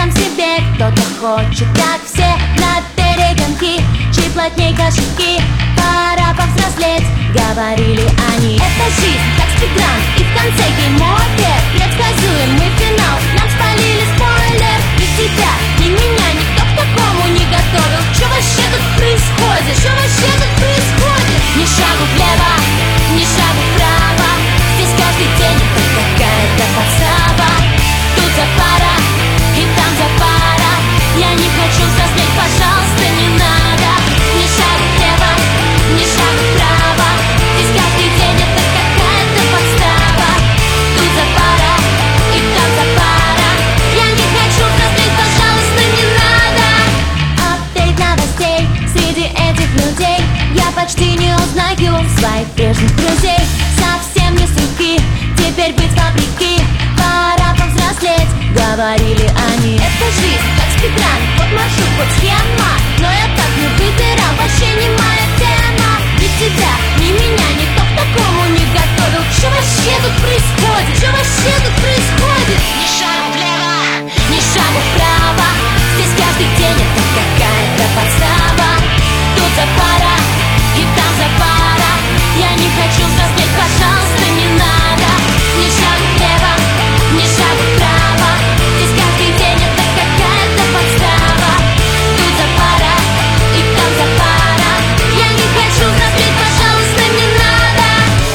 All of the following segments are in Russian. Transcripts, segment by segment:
сам себе. Кто-то хочет, как все, на перегонки, чьи плотней кошельки. Пора повзрослеть, говорили они. Это жизнь, как спидран, и в конце гейм-овер. Предсказуемый финал, нам спалили спойлер. Ни тебя, ни меня никто к такому не готовил. Что вообще тут происходит? Что вообще тут происходит? Ни шагу влево, ни шагу вправо. Здесь каждый день хоть какая-то подстава. Тут запара, и там запара. Я не хочу взрослеть, пожалуйста, не надо. Ни шагу влево, ни шагу вправо. Здесь каждый день это какая-то подстава. Тут запара, и там запара. Я не хочу взрослеть, пожалуйста, не надо. Апдейт новостей среди этих людей. Я почти не узнаю своих прежних друзей. Совсем не с руки теперь быть вопреки. Пора повзрослеть, говорили они. Это жизнь, как спидран, вот маршрут, вот схема. Но я так не выбирал, вообще не моя тема. Ни тебя, ни меня никто к такому не готовил. Что вообще тут происходит? Что вообще тут происходит? Ни шагу влево, ни шагу вправо. Здесь каждый день это какая-то подстава. Тут запара, и там запара. Я не хочу взрослеть, пожалуйста, не надо. Ни шагу влево, ни шагу вправо. Здесь каждый день это какая-то подстава. Тут запара, и там запара. Я не хочу взрослеть, пожалуйста, не надо.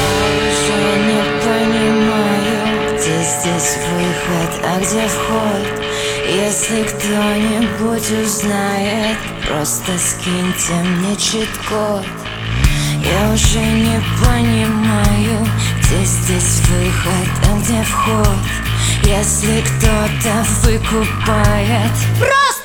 Я уже не понимаю, где здесь выход, а где вход. Если кто-нибудь узнает, просто скиньте мне чит-код. Я уже не понимаю, где здесь выход, а где вход. Если кто-то выкупает, Просто